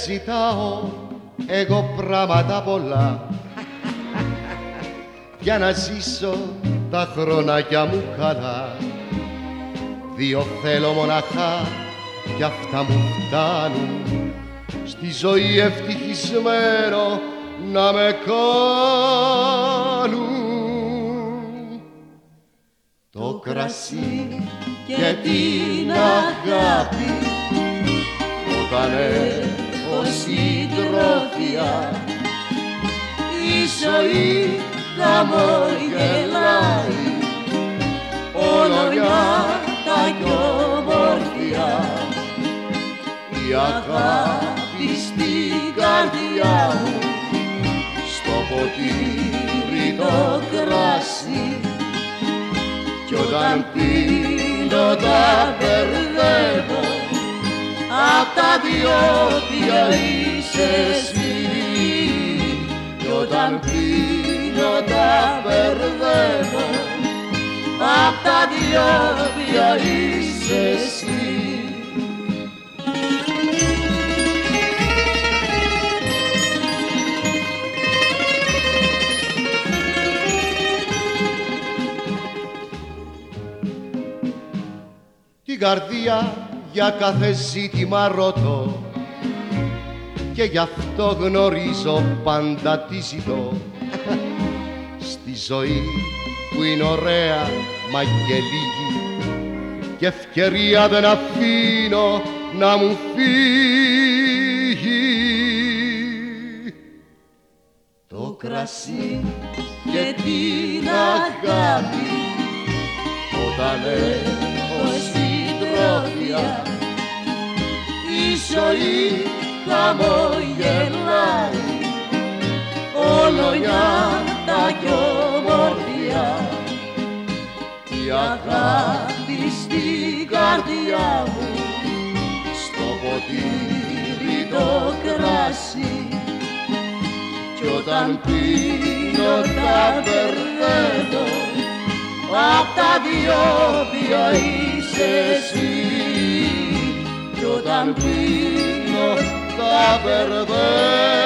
ζητάω εγώ πράγματα πολλά για να ζήσω τα χρονάκια μου καλά. Δύο θέλω μοναχά κι αυτά μου φτάνουν στη ζωή ευτυχισμένο να με κάνουν. Το κρασί και την αγάπη όταν έχω συντρόφια η ζωή χαμογελάει όλο νιάτα κι ομορφιά. Η αγάπη στην καρδιά μου στο ποτήρι το κράσι κι όταν πίνω τα μπερδεύω απ' τα διόδια είσαι εσύ. Κι όταν πίνω τα μπερδεύω απ' τα διόδια είσαι εσύ. Την καρδία για κάθε ζήτημα ρωτώ και γι' αυτό γνωρίζω πάντα τι ζητώ. Στη ζωή που είναι ωραία μα και λίγη και ευκαιρία δεν αφήνω να μου φύγει. Το κρασί και την αγάπη όταν έχω συντρόφια η ζωή χαμογελάει όλο νιάτα κι ομορφιά. Η αγάπη στην καρδιά μου στο ποτήρι το κράσι κι όταν πίνω τα μπερδεύω απ' τα διόδια είσαι εσύ. Κι όταν πίνω τα μπερδεύω